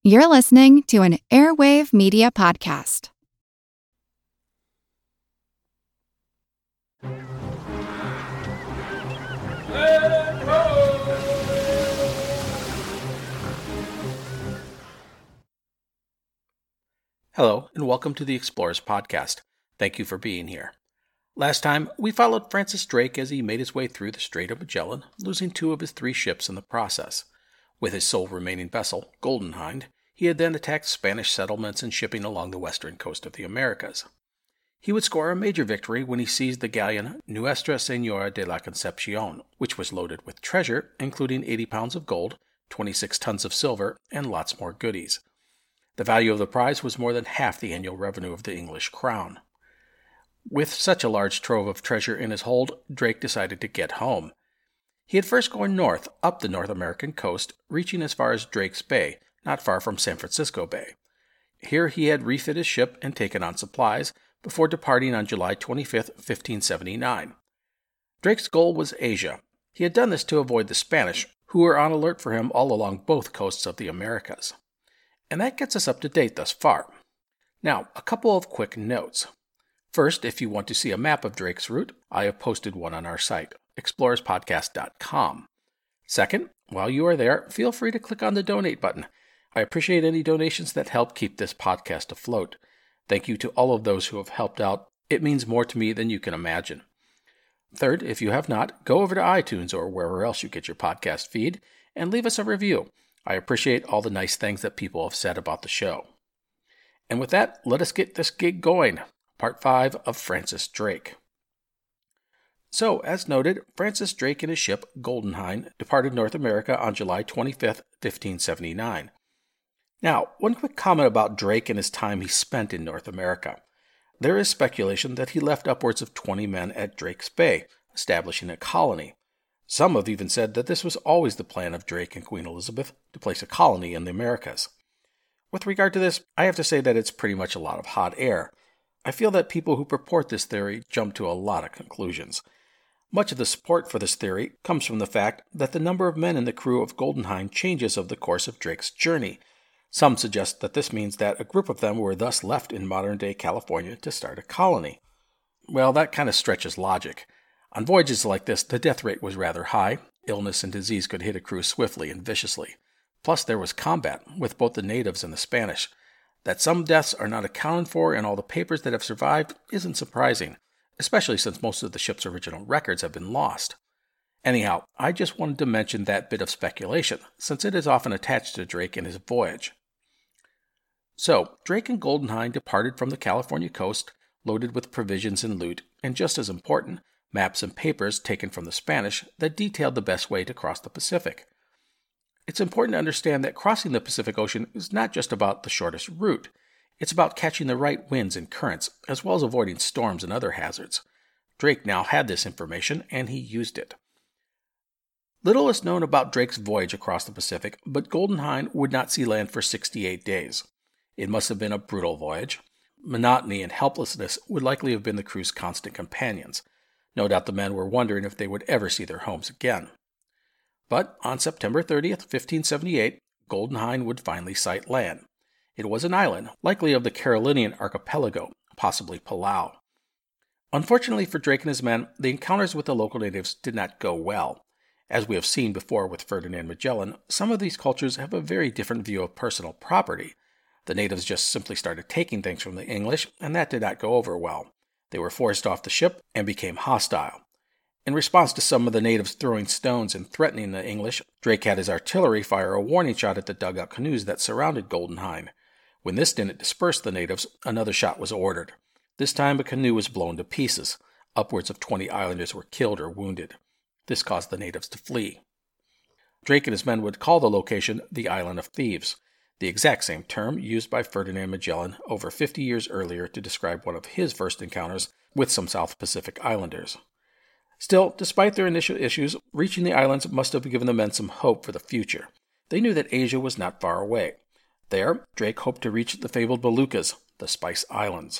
You're listening to an Airwave Media Podcast. Hello, and welcome to the Explorers Podcast. Thank you for being here. Last time, we followed Francis Drake as he made his way through the Strait of Magellan, losing 2 of his 3 ships in the process. With his sole remaining vessel, Golden Hind, he had then attacked Spanish settlements and shipping along the western coast of the Americas. He would score a major victory when he seized the galleon Nuestra Señora de la Concepción, which was loaded with treasure, including 80 pounds of gold, 26 tons of silver, and lots more goodies. The value of the prize was more than half the annual revenue of the English crown. With such a large trove of treasure in his hold, Drake decided to get home. He had first gone north, up the North American coast, reaching as far as Drake's Bay, not far from San Francisco Bay. Here he had refit his ship and taken on supplies, before departing on July 25, 1579. Drake's goal was Asia. He had done this to avoid the Spanish, who were on alert for him all along both coasts of the Americas. And that gets us up to date thus far. Now, a couple of quick notes. First, if you want to see a map of Drake's route, I have posted one on our site, explorerspodcast.com. Second, while you are there, feel free to click on the donate button. I appreciate any donations that help keep this podcast afloat. Thank you to all of those who have helped out. It means more to me than you can imagine. Third, if you have not, go over to iTunes or wherever else you get your podcast feed and leave us a review. I appreciate all the nice things that people have said about the show. And with that, let us get this gig going. Part 5 of Francis Drake. So, as noted, Francis Drake and his ship, Golden Hind, departed North America on July 25, 1579. Now, one quick comment about Drake and his time he spent in North America. There is speculation that he left upwards of 20 men at Drake's Bay, establishing a colony. Some have even said that this was always the plan of Drake and Queen Elizabeth, to place a colony in the Americas. With regard to this, I have to say that it's pretty much a lot of hot air. I feel that people who purport this theory jump to a lot of conclusions. Much of the support for this theory comes from the fact that the number of men in the crew of Golden Hind changes over the course of Drake's journey. Some suggest that this means that a group of them were thus left in modern-day California to start a colony. Well, that kind of stretches logic. On voyages like this, the death rate was rather high. Illness and disease could hit a crew swiftly and viciously. Plus, there was combat with both the natives and the Spanish. That some deaths are not accounted for in all the papers that have survived isn't surprising, especially since most of the ship's original records have been lost. Anyhow, I just wanted to mention that bit of speculation, since it is often attached to Drake and his voyage. So, Drake and Golden Hind departed from the California coast, loaded with provisions and loot, and just as important, maps and papers taken from the Spanish that detailed the best way to cross the Pacific. It's important to understand that crossing the Pacific Ocean is not just about the shortest route. It's about catching the right winds and currents, as well as avoiding storms and other hazards. Drake now had this information, and he used it. Little is known about Drake's voyage across the Pacific, but Golden Hind would not see land for 68 days. It must have been a brutal voyage. Monotony and helplessness would likely have been the crew's constant companions. No doubt the men were wondering if they would ever see their homes again. But on September 30th, 1578, Golden Hind would finally sight land. It was an island, likely of the Carolinian archipelago, possibly Palau. Unfortunately for Drake and his men, the encounters with the local natives did not go well. As we have seen before with Ferdinand Magellan, some of these cultures have a very different view of personal property. The natives just simply started taking things from the English, and that did not go over well. They were forced off the ship and became hostile. In response to some of the natives throwing stones and threatening the English, Drake had his artillery fire a warning shot at the dugout canoes that surrounded Golden Hind. When this didn't disperse the natives, another shot was ordered. This time a canoe was blown to pieces. Upwards of 20 islanders were killed or wounded. This caused the natives to flee. Drake and his men would call the location the Island of Thieves, the exact same term used by Ferdinand Magellan over 50 years earlier to describe one of his first encounters with some South Pacific islanders. Still, despite their initial issues, reaching the islands must have given the men some hope for the future. They knew that Asia was not far away. There, Drake hoped to reach the fabled Moluccas, the Spice Islands.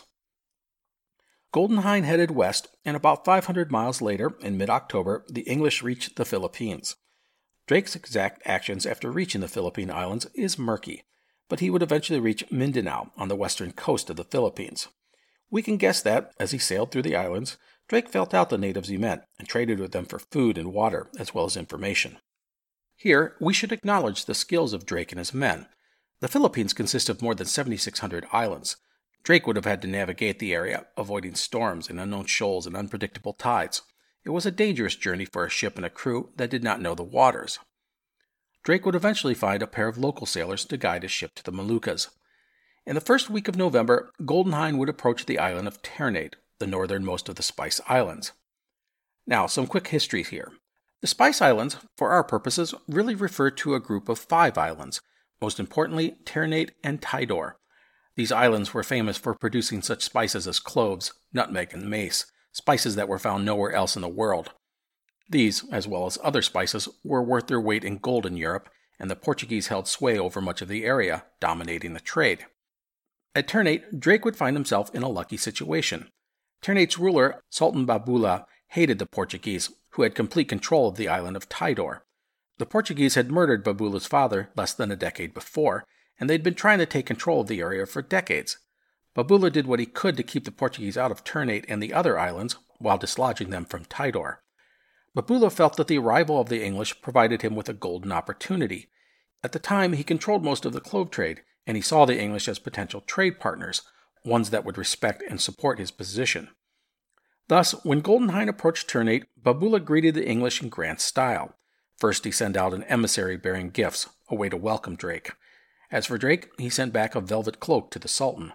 Golden Hind headed west, and about 500 miles later, in mid-October, the English reached the Philippines. Drake's exact actions after reaching the Philippine Islands is murky, but he would eventually reach Mindanao on the western coast of the Philippines. We can guess that, as he sailed through the islands, Drake felt out the natives he met and traded with them for food and water, as well as information. Here, we should acknowledge the skills of Drake and his men. The Philippines consist of more than 7,600 islands. Drake would have had to navigate the area, avoiding storms and unknown shoals and unpredictable tides. It was a dangerous journey for a ship and a crew that did not know the waters. Drake would eventually find a pair of local sailors to guide his ship to the Moluccas. In the first week of November, Golden Hind would approach the island of Ternate, the northernmost of the Spice Islands. Now, some quick history here. The Spice Islands, for our purposes, really refer to a group of 5 islands, most importantly Ternate and Tidor. These islands were famous for producing such spices as cloves, nutmeg, and mace, spices that were found nowhere else in the world. These, as well as other spices, were worth their weight in gold in Europe, and the Portuguese held sway over much of the area, dominating the trade. At Ternate, Drake would find himself in a lucky situation. Ternate's ruler, Sultan Babula, hated the Portuguese, who had complete control of the island of Tidor. The Portuguese had murdered Babula's father less than a decade before, and they'd been trying to take control of the area for decades. Babula did what he could to keep the Portuguese out of Ternate and the other islands, while dislodging them from Tidor. Babula felt that the arrival of the English provided him with a golden opportunity. At the time, he controlled most of the clove trade, and he saw the English as potential trade partners, ones that would respect and support his position. Thus, when Golden Hind approached Ternate, Babula greeted the English in grand style. First, he sent out an emissary bearing gifts, a way to welcome Drake. As for Drake, he sent back a velvet cloak to the Sultan.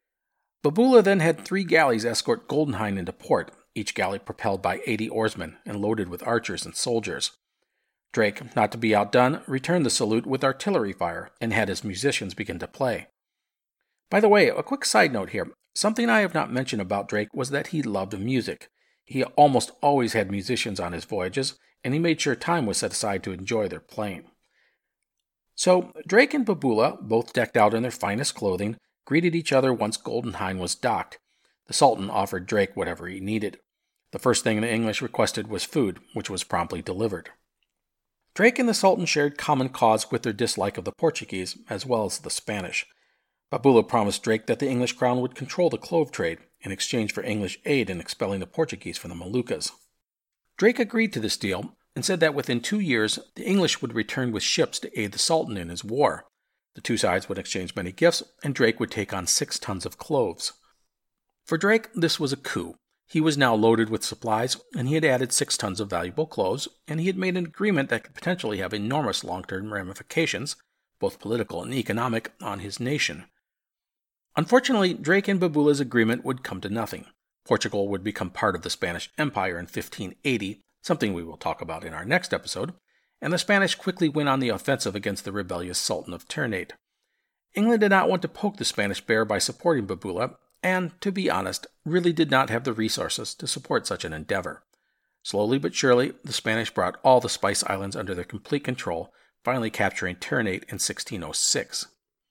Babula then had 3 galleys escort Golden Hind into port, each galley propelled by 80 oarsmen and loaded with archers and soldiers. Drake, not to be outdone, returned the salute with artillery fire and had his musicians begin to play. By the way, a quick side note here. Something I have not mentioned about Drake was that he loved music. He almost always had musicians on his voyages, and he made sure time was set aside to enjoy their playing. So, Drake and Babula, both decked out in their finest clothing, greeted each other once Golden Hind was docked. The Sultan offered Drake whatever he needed. The first thing the English requested was food, which was promptly delivered. Drake and the Sultan shared common cause with their dislike of the Portuguese, as well as the Spanish. Babula promised Drake that the English crown would control the clove trade in exchange for English aid in expelling the Portuguese from the Moluccas. Drake agreed to this deal and said that within 2 years the English would return with ships to aid the Sultan in his war. The two sides would exchange many gifts, and Drake would take on 6 tons of cloves. For Drake, this was a coup. He was now loaded with supplies, and he had added 6 tons of valuable cloves, and he had made an agreement that could potentially have enormous long-term ramifications, both political and economic, on his nation. Unfortunately, Drake and Babula's agreement would come to nothing. Portugal would become part of the Spanish Empire in 1580, something we will talk about in our next episode, and the Spanish quickly went on the offensive against the rebellious Sultan of Ternate. England did not want to poke the Spanish bear by supporting Babula, and, to be honest, really did not have the resources to support such an endeavor. Slowly but surely, the Spanish brought all the Spice Islands under their complete control, finally capturing Ternate in 1606.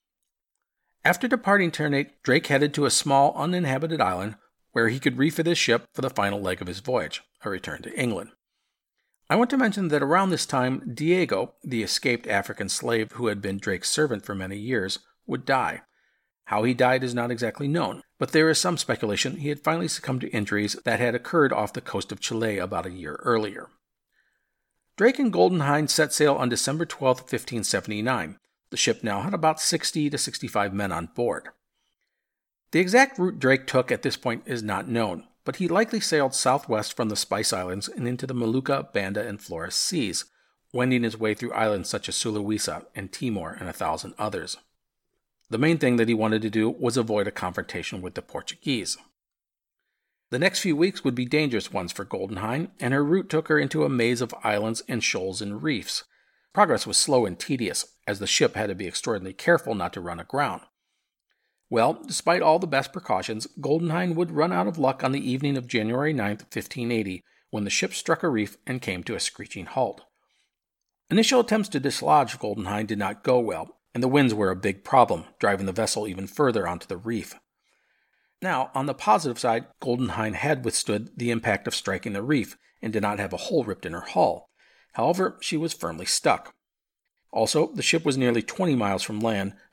After departing Ternate, Drake headed to a small, uninhabited island where he could refit his ship for the final leg of his voyage, a return to England. I want to mention that around this time, Diego, the escaped African slave who had been Drake's servant for many years, would die. How he died is not exactly known, but there is some speculation he had finally succumbed to injuries that had occurred off the coast of Chile about a year earlier. Drake and Golden Hind set sail on December 12, 1579. The ship now had about 60 to 65 men on board. The exact route Drake took at this point is not known, but he likely sailed southwest from the Spice Islands and into the Molucca, Banda, and Flores seas, wending his way through islands such as Sulawesi and Timor and 1,000 others. The main thing that he wanted to do was avoid a confrontation with the Portuguese. The next few weeks would be dangerous ones for Golden Hind, and her route took her into a maze of islands and shoals and reefs. Progress was slow and tedious, as the ship had to be extraordinarily careful not to run aground. Well, despite all the best precautions, Golden Hind would run out of luck on the evening of January 9, 1580, when the ship struck a reef and came to a screeching halt. Initial attempts to dislodge Golden Hind did not go well, and the winds were a big problem, driving the vessel even further onto the reef. Now, on the positive side, Golden Hind had withstood the impact of striking the reef and did not have a hole ripped in her hull. However, she was firmly stuck. Also, the ship was nearly 20 miles from land,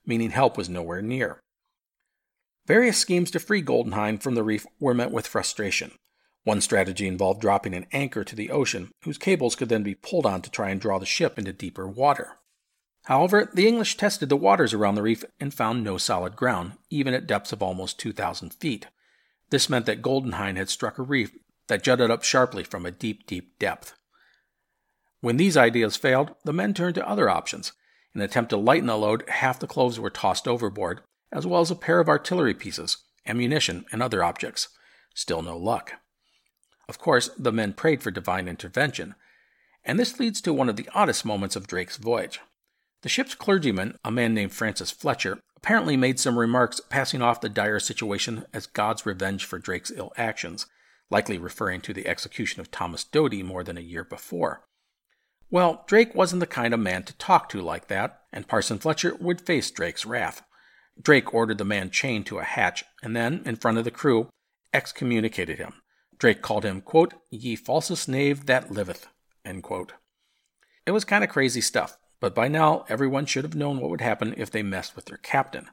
meaning help was nowhere near. Various schemes to free Golden Hind from the reef were met with frustration. One strategy involved dropping an anchor to the ocean, whose cables could then be pulled on to try and draw the ship into deeper water. However, the English tested the waters around the reef and found no solid ground, even at depths of almost 2,000 feet. This meant that Golden Hind had struck a reef that jutted up sharply from a deep, deep depth. When these ideas failed, the men turned to other options. In an attempt to lighten the load, half the clothes were tossed overboard, as well as a pair of artillery pieces, ammunition, and other objects. Still no luck. Of course, the men prayed for divine intervention, and this leads to one of the oddest moments of Drake's voyage. The ship's clergyman, a man named Francis Fletcher, apparently made some remarks passing off the dire situation as God's revenge for Drake's ill actions, likely referring to the execution of Thomas Doughty more than a year before. Well, Drake wasn't the kind of man to talk to like that, and Parson Fletcher would face Drake's wrath. Drake ordered the man chained to a hatch, and then, in front of the crew, excommunicated him. Drake called him, quote, "Ye falsest knave that liveth," end quote. It was kind of crazy stuff, but by now everyone should have known what would happen if they messed with their captain.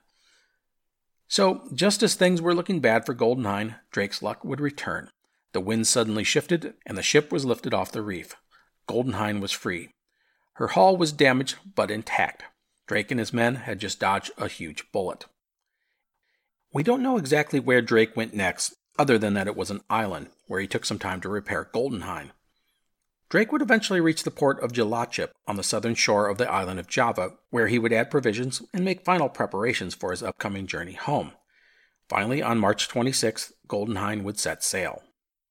So, just as things were looking bad for Golden Hind, Drake's luck would return. The wind suddenly shifted, and the ship was lifted off the reef. Golden Hind was free. Her hull was damaged, but intact. Drake and his men had just dodged a huge bullet. We don't know exactly where Drake went next, other than that it was an island, where he took some time to repair Golden Hind. Drake would eventually reach the port of Jelachip on the southern shore of the island of Java, where he would add provisions and make final preparations for his upcoming journey home. Finally, on March 26th, Golden Hind would set sail.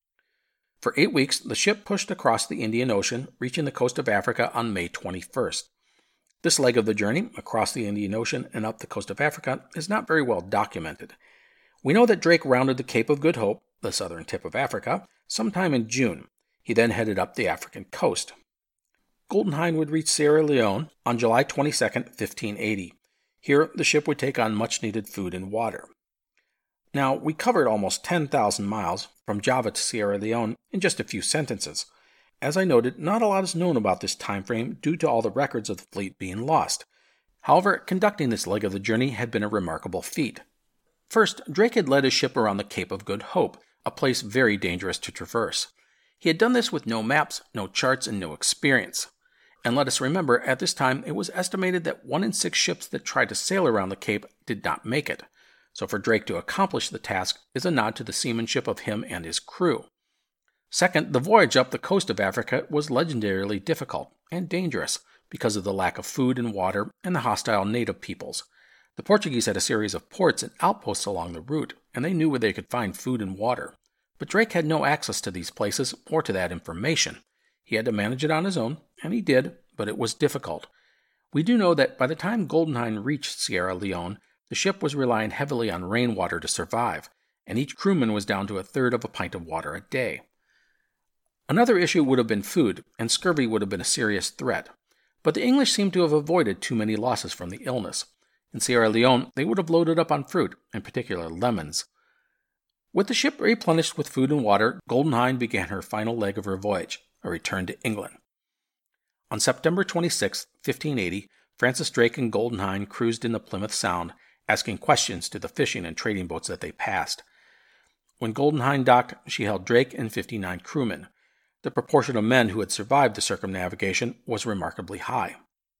For 8 weeks, the ship pushed across the Indian Ocean, reaching the coast of Africa on May 21st. This leg of the journey, across the Indian Ocean and up the coast of Africa, is not very well documented. We know that Drake rounded the Cape of Good Hope, the southern tip of Africa, sometime in June. He then headed up the African coast. Golden Hind would reach Sierra Leone on July 22, 1580. Here, the ship would take on much-needed food and water. Now, we covered almost 10,000 miles from Java to Sierra Leone in just a few sentences. As I noted, not a lot is known about this time frame due to all the records of the fleet being lost. However, conducting this leg of the journey had been a remarkable feat. First, Drake had led his ship around the Cape of Good Hope, a place very dangerous to traverse. He had done this with no maps, no charts, and no experience. And let us remember, at this time, it was estimated that 1 in 6 ships that tried to sail around the Cape did not make it. So for Drake to accomplish the task is a nod to the seamanship of him and his crew. Second, the voyage up the coast of Africa was legendarily difficult and dangerous because of the lack of food and water and the hostile native peoples. The Portuguese had a series of ports and outposts along the route, and they knew where they could find food and water. But Drake had no access to these places or to that information. He had to manage it on his own, and he did, but it was difficult. We do know that by the time Golden Hind reached Sierra Leone, the ship was relying heavily on rainwater to survive, and each crewman was down to 1/3 of a pint of water a day. Another issue would have been food, and scurvy would have been a serious threat. But the English seemed to have avoided too many losses from the illness. In Sierra Leone, they would have loaded up on fruit, in particular lemons. With the ship replenished with food and water, Golden Hind began her final leg of her voyage, a return to England. On September 26, 1580, Francis Drake and Golden Hind cruised in the Plymouth Sound, asking questions to the fishing and trading boats that they passed. When Golden Hind docked, she held Drake and 59 crewmen. The proportion of men who had survived the circumnavigation was remarkably high.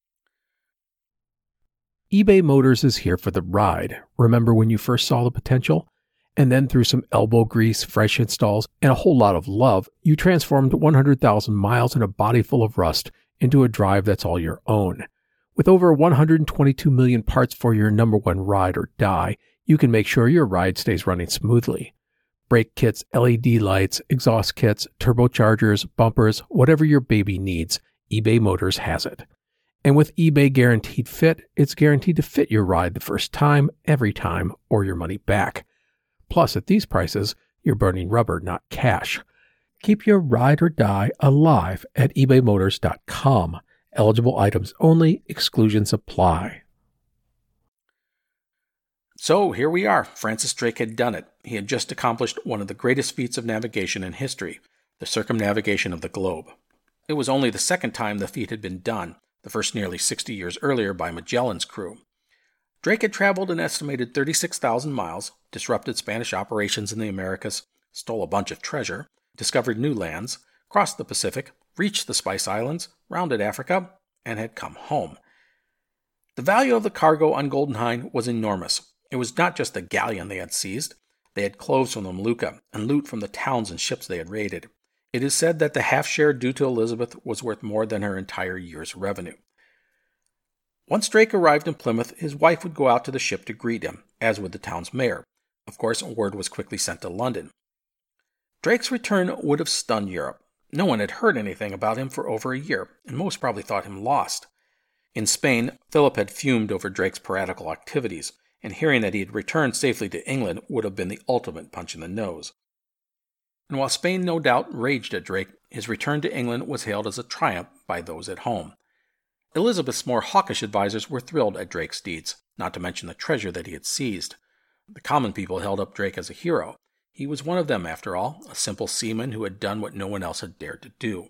eBay Motors is here for the ride. Remember when you first saw the potential? And then through some elbow grease, fresh installs, and a whole lot of love, you transformed 100,000 miles and a body full of rust into a drive that's all your own. With over 122 million parts for your number one ride or die, you can make sure your ride stays running smoothly. Brake kits, LED lights, exhaust kits, turbochargers, bumpers, whatever your baby needs, eBay Motors has it. And with eBay Guaranteed Fit, it's guaranteed to fit your ride the first time, every time, or your money back. Plus, at these prices, you're burning rubber, not cash. Keep your ride or die alive at ebaymotors.com. Eligible items only. Exclusions apply. So here we are. Francis Drake had done it. He had just accomplished one of the greatest feats of navigation in history, the circumnavigation of the globe. It was only the second time the feat had been done, the first nearly 60 years earlier by Magellan's crew. Drake had traveled an estimated 36,000 miles, disrupted Spanish operations in the Americas, stole a bunch of treasure, discovered new lands, crossed the Pacific, reached the Spice Islands, rounded Africa, and had come home. The value of the cargo on Golden Hind was enormous. It was not just the galleon they had seized. They had cloves from the Molucca and loot from the towns and ships they had raided. It is said that the half-share due to Elizabeth was worth more than her entire year's revenue. Once Drake arrived in Plymouth, his wife would go out to the ship to greet him, as would the town's mayor. Of course, word was quickly sent to London. Drake's return would have stunned Europe. No one had heard anything about him for over a year, and most probably thought him lost. In Spain, Philip had fumed over Drake's piratical activities, and hearing that he had returned safely to England would have been the ultimate punch in the nose. And while Spain no doubt raged at Drake, his return to England was hailed as a triumph by those at home. Elizabeth's more hawkish advisers were thrilled at Drake's deeds, not to mention the treasure that he had seized. The common people held up Drake as a hero. He was one of them, after all, a simple seaman who had done what no one else had dared to do.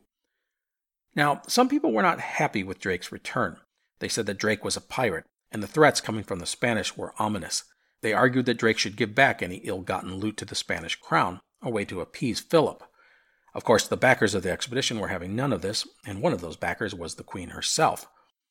Now, some people were not happy with Drake's return. They said that Drake was a pirate, and the threats coming from the Spanish were ominous. They argued that Drake should give back any ill-gotten loot to the Spanish crown, a way to appease Philip. Of course, the backers of the expedition were having none of this, and one of those backers was the Queen herself.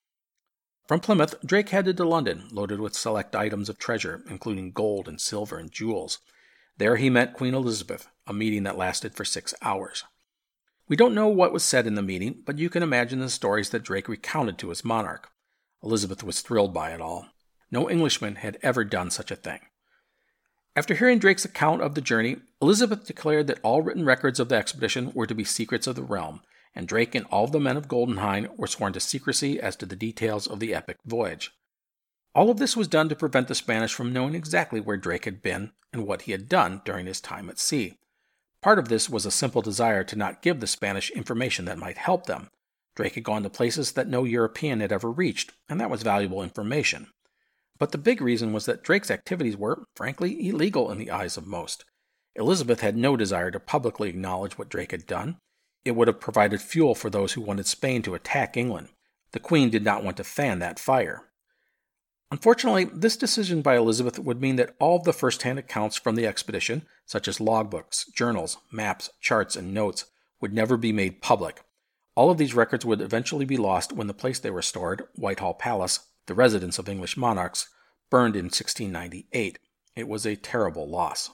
From Plymouth, Drake headed to London, loaded with select items of treasure, including gold and silver and jewels. There he met Queen Elizabeth, a meeting that lasted for 6 hours. We don't know what was said in the meeting, but you can imagine the stories that Drake recounted to his monarch. Elizabeth was thrilled by it all. No Englishman had ever done such a thing. After hearing Drake's account of the journey, Elizabeth declared that all written records of the expedition were to be secrets of the realm, and Drake and all of the men of Golden Hind were sworn to secrecy as to the details of the epic voyage. All of this was done to prevent the Spanish from knowing exactly where Drake had been and what he had done during his time at sea. Part of this was a simple desire to not give the Spanish information that might help them. Drake had gone to places that no European had ever reached, and that was valuable information. But the big reason was that Drake's activities were, frankly, illegal in the eyes of most. Elizabeth had no desire to publicly acknowledge what Drake had done. It would have provided fuel for those who wanted Spain to attack England. The Queen did not want to fan that fire. Unfortunately, this decision by Elizabeth would mean that all of the first-hand accounts from the expedition, such as logbooks, journals, maps, charts, and notes, would never be made public. All of these records would eventually be lost when the place they were stored, Whitehall Palace, the residence of English monarchs, burned in 1698. It was a terrible loss.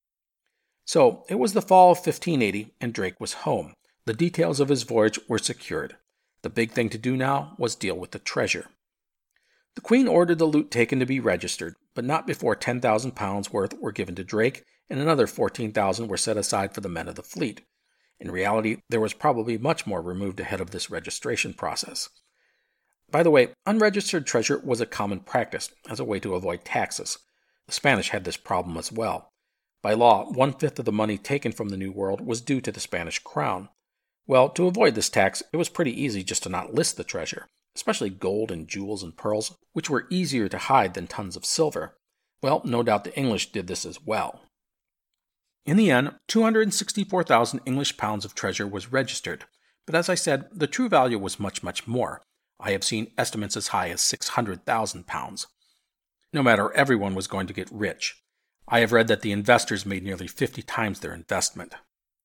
So, it was the fall of 1580, and Drake was home. The details of his voyage were secured. The big thing to do now was deal with the treasure. The Queen ordered the loot taken to be registered, but not before £10,000 worth were given to Drake, and another £14,000 were set aside for the men of the fleet. In reality, there was probably much more removed ahead of this registration process. By the way, unregistered treasure was a common practice as a way to avoid taxes. The Spanish had this problem as well. By law, 1/5 of the money taken from the New World was due to the Spanish crown. Well, to avoid this tax, it was pretty easy just to not list the treasure, especially gold and jewels and pearls, which were easier to hide than tons of silver. Well, no doubt the English did this as well. In the end, 264,000 English pounds of treasure was registered, but as I said, the true value was much, much more. I have seen estimates as high as £600,000. No matter, everyone was going to get rich. I have read that the investors made nearly 50 times their investment.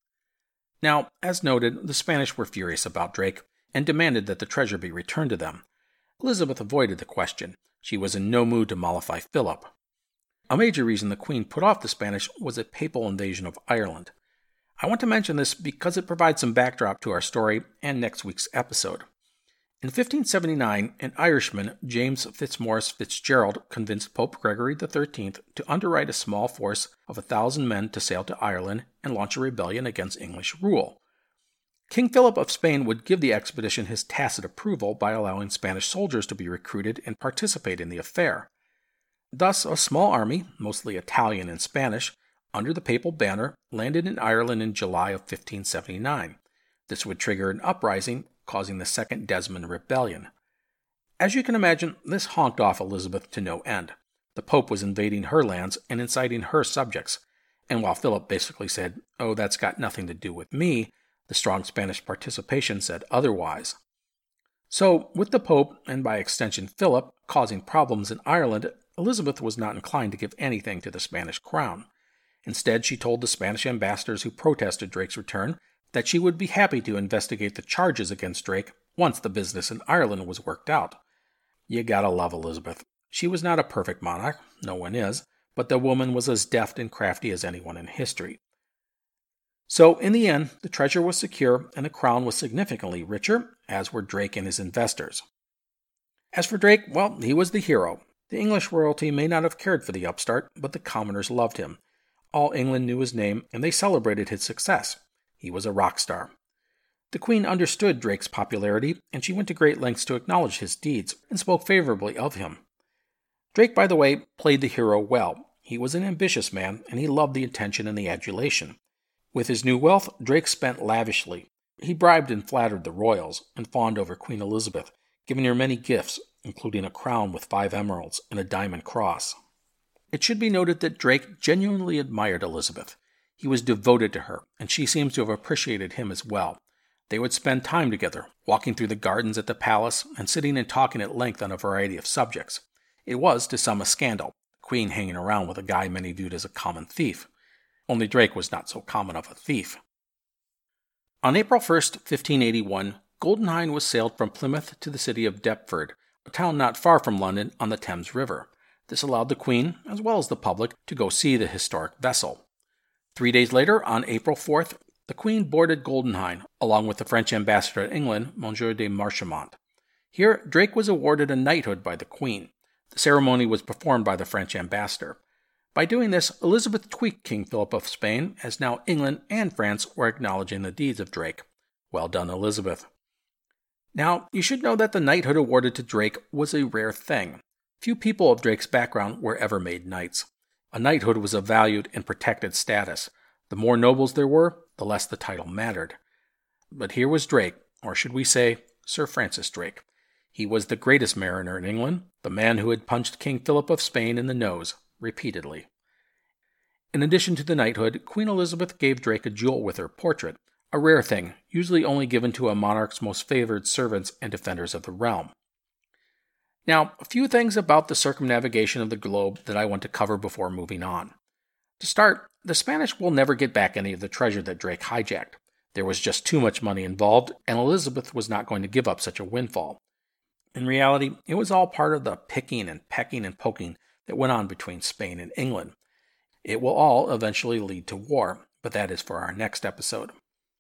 Now, as noted, the Spanish were furious about Drake and demanded that the treasure be returned to them. Elizabeth avoided the question. She was in no mood to mollify Philip. A major reason the Queen put off the Spanish was a papal invasion of Ireland. I want to mention this because it provides some backdrop to our story and next week's episode. In 1579, an Irishman, James Fitzmaurice Fitzgerald, convinced Pope Gregory XIII to underwrite a small force of 1,000 men to sail to Ireland and launch a rebellion against English rule. King Philip of Spain would give the expedition his tacit approval by allowing Spanish soldiers to be recruited and participate in the affair. Thus, a small army, mostly Italian and Spanish, under the papal banner, landed in Ireland in July of 1579. This would trigger an uprising, causing the Second Desmond Rebellion. As you can imagine, this honked off Elizabeth to no end. The Pope was invading her lands and inciting her subjects, and while Philip basically said, "Oh, that's got nothing to do with me," the strong Spanish participation said otherwise. So, with the Pope, and by extension Philip, causing problems in Ireland, Elizabeth was not inclined to give anything to the Spanish crown. Instead, she told the Spanish ambassadors who protested Drake's return that she would be happy to investigate the charges against Drake once the business in Ireland was worked out. You gotta love Elizabeth. She was not a perfect monarch, no one is, but the woman was as deft and crafty as anyone in history. So, in the end, the treasure was secure and the crown was significantly richer, as were Drake and his investors. As for Drake, well, he was the hero. The English royalty may not have cared for the upstart, but the commoners loved him. All England knew his name, and they celebrated his success. He was a rock star. The Queen understood Drake's popularity, and she went to great lengths to acknowledge his deeds and spoke favorably of him. Drake, by the way, played the hero well. He was an ambitious man, and he loved the attention and the adulation. With his new wealth, Drake spent lavishly. He bribed and flattered the royals, and fawned over Queen Elizabeth, giving her many gifts, including a crown with 5 emeralds and a diamond cross. It should be noted that Drake genuinely admired Elizabeth. He was devoted to her, and she seems to have appreciated him as well. They would spend time together, walking through the gardens at the palace and sitting and talking at length on a variety of subjects. It was, to some, a scandal, the Queen hanging around with a guy many viewed as a common thief. Only Drake was not so common of a thief. On April 1st, 1581, Golden Hind was sailed from Plymouth to the city of Deptford, a town not far from London on the Thames River. This allowed the Queen, as well as the public, to go see the historic vessel. 3 days later, on April 4th, the Queen boarded Golden Hind, along with the French ambassador to England, Monsieur de Marchemont. Here, Drake was awarded a knighthood by the Queen. The ceremony was performed by the French ambassador. By doing this, Elizabeth tweaked King Philip of Spain, as now England and France were acknowledging the deeds of Drake. Well done, Elizabeth. Now, you should know that the knighthood awarded to Drake was a rare thing. Few people of Drake's background were ever made knights. A knighthood was a valued and protected status. The more nobles there were, the less the title mattered. But here was Drake, or should we say, Sir Francis Drake. He was the greatest mariner in England, the man who had punched King Philip of Spain in the nose, repeatedly. In addition to the knighthood, Queen Elizabeth gave Drake a jewel with her portrait, a rare thing, usually only given to a monarch's most favored servants and defenders of the realm. Now, a few things about the circumnavigation of the globe that I want to cover before moving on. To start, the Spanish will never get back any of the treasure that Drake hijacked. There was just too much money involved, and Elizabeth was not going to give up such a windfall. In reality, it was all part of the picking and pecking and poking that went on between Spain and England. It will all eventually lead to war, but that is for our next episode.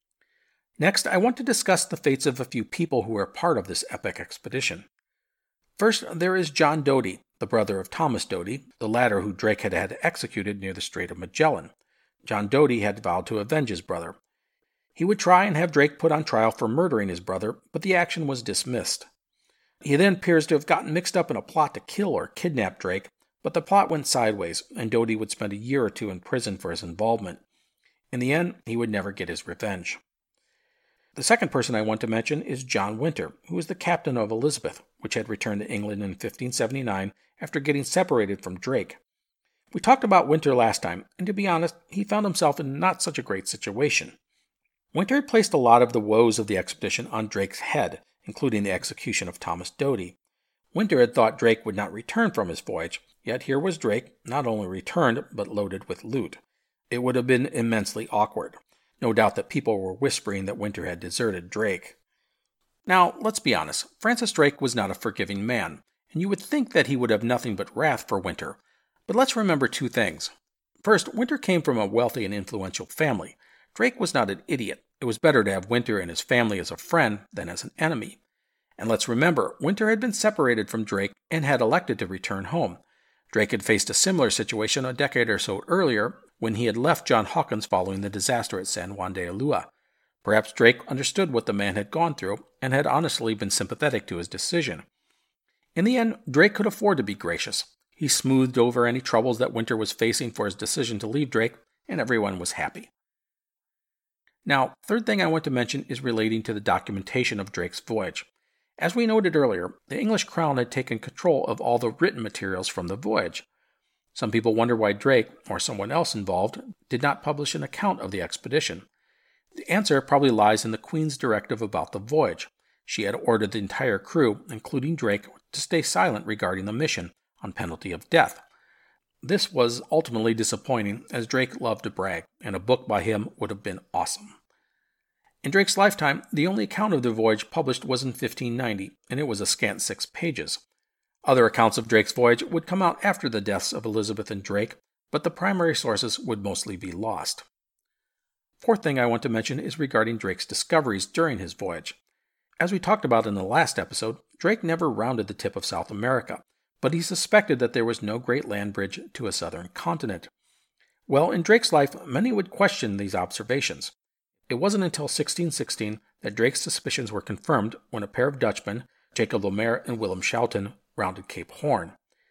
Next, I want to discuss the fates of a few people who were part of this epic expedition. First, there is John Doty, the brother of Thomas Doty, the latter who Drake had had executed near the Strait of Magellan. John Doty had vowed to avenge his brother. He would try and have Drake put on trial for murdering his brother, but the action was dismissed. He then appears to have gotten mixed up in a plot to kill or kidnap Drake, but the plot went sideways, and Doty would spend a year or 2 in prison for his involvement. In the end, he would never get his revenge. The second person I want to mention is John Winter, who was the captain of Elizabeth, which had returned to England in 1579 after getting separated from Drake. We talked about Winter last time, and to be honest, he found himself in not such a great situation. Winter had placed a lot of the woes of the expedition on Drake's head, including the execution of Thomas Doty. Winter had thought Drake would not return from his voyage, yet here was Drake, not only returned, but loaded with loot. It would have been immensely awkward. No doubt that people were whispering that Winter had deserted Drake. Now, let's be honest, Francis Drake was not a forgiving man, and you would think that he would have nothing but wrath for Winter. But let's remember 2 things. First, Winter came from a wealthy and influential family. Drake was not an idiot. It was better to have Winter and his family as a friend than as an enemy. And let's remember, Winter had been separated from Drake and had elected to return home. Drake had faced a similar situation a decade or so earlier when he had left John Hawkins following the disaster at San Juan de Ulua. Perhaps Drake understood what the man had gone through and had honestly been sympathetic to his decision. In the end, Drake could afford to be gracious. He smoothed over any troubles that Winter was facing for his decision to leave Drake, and everyone was happy. Now, third thing I want to mention is relating to the documentation of Drake's voyage. As we noted earlier, the English crown had taken control of all the written materials from the voyage. Some people wonder why Drake, or someone else involved, did not publish an account of the expedition. The answer probably lies in the Queen's directive about the voyage. She had ordered the entire crew, including Drake, to stay silent regarding the mission, on penalty of death. This was ultimately disappointing, as Drake loved to brag, and a book by him would have been awesome. In Drake's lifetime, the only account of the voyage published was in 1590, and it was a scant 6 pages. Other accounts of Drake's voyage would come out after the deaths of Elizabeth and Drake, but the primary sources would mostly be lost. Fourth thing I want to mention is regarding Drake's discoveries during his voyage. As we talked about in the last episode, Drake never rounded the tip of South America, but he suspected that there was no great land bridge to a southern continent. Well, in Drake's life, many would question these observations. It wasn't until 1616 that Drake's suspicions were confirmed when a pair of Dutchmen, Jacob Lemaire and Willem Schouten, rounded Cape Horn.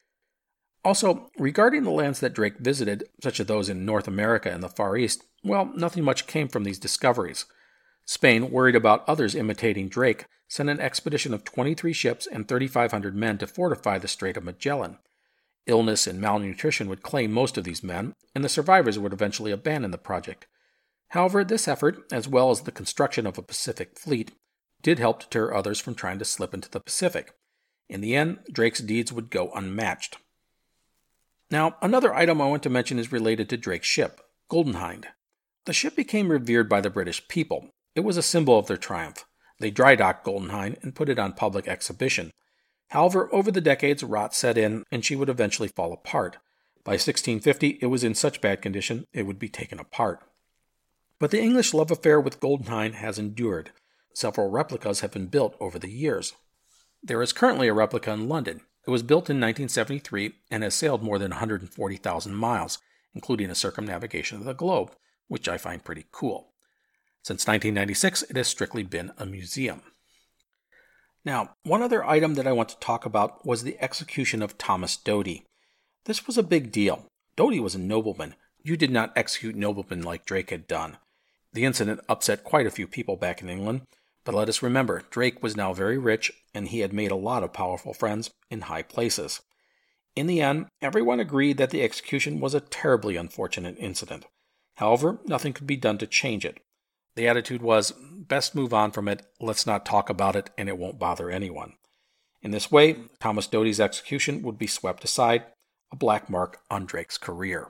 Also, regarding the lands that Drake visited, such as those in North America and the Far East, well, nothing much came from these discoveries. Spain, worried about others imitating Drake, sent an expedition of 23 ships and 3,500 men to fortify the Strait of Magellan. Illness and malnutrition would claim most of these men, and the survivors would eventually abandon the project. However, this effort, as well as the construction of a Pacific fleet, did help deter others from trying to slip into the Pacific. In the end, Drake's deeds would go unmatched. Now, another item I want to mention is related to Drake's ship, Golden Hind. The ship became revered by the British people. It was a symbol of their triumph. They dry-docked Golden Hind and put it on public exhibition. However, over the decades, rot set in, and she would eventually fall apart. By 1650, it was in such bad condition it would be taken apart. But the English love affair with Golden Hind has endured. Several replicas have been built over the years. There is currently a replica in London. It was built in 1973 and has sailed more than 140,000 miles, including a circumnavigation of the globe, which I find pretty cool. Since 1996, it has strictly been a museum. Now, one other item that I want to talk about was the execution of Thomas Doughty. This was a big deal. Doughty was a nobleman. You did not execute noblemen like Drake had done. The incident upset quite a few people back in England, but let us remember, Drake was now very rich, and he had made a lot of powerful friends in high places. In the end, everyone agreed that the execution was a terribly unfortunate incident. However, nothing could be done to change it. The attitude was, best move on from it, let's not talk about it, and it won't bother anyone. In this way, Thomas Doughty's execution would be swept aside, a black mark on Drake's career.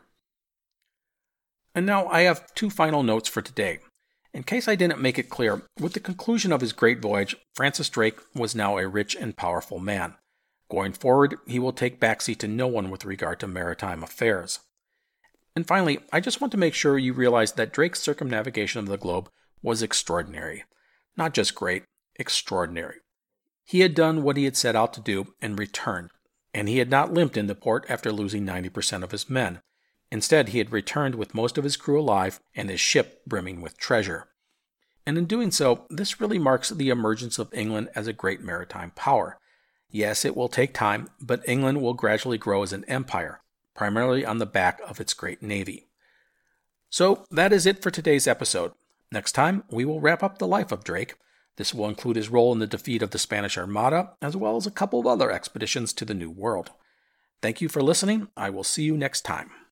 And now I have 2 final notes for today. In case I didn't make it clear, with the conclusion of his great voyage, Francis Drake was now a rich and powerful man. Going forward, he will take backseat to no one with regard to maritime affairs. And finally, I just want to make sure you realize that Drake's circumnavigation of the globe was extraordinary. Not just great, extraordinary. He had done what he had set out to do and returned, and he had not limped into port after losing 90% of his men. Instead, he had returned with most of his crew alive and his ship brimming with treasure. And in doing so, this really marks the emergence of England as a great maritime power. Yes, it will take time, but England will gradually grow as an empire, primarily on the back of its great navy. So that is it for today's episode. Next time, we will wrap up the life of Drake. This will include his role in the defeat of the Spanish Armada, as well as a couple of other expeditions to the New World. Thank you for listening. I will see you next time.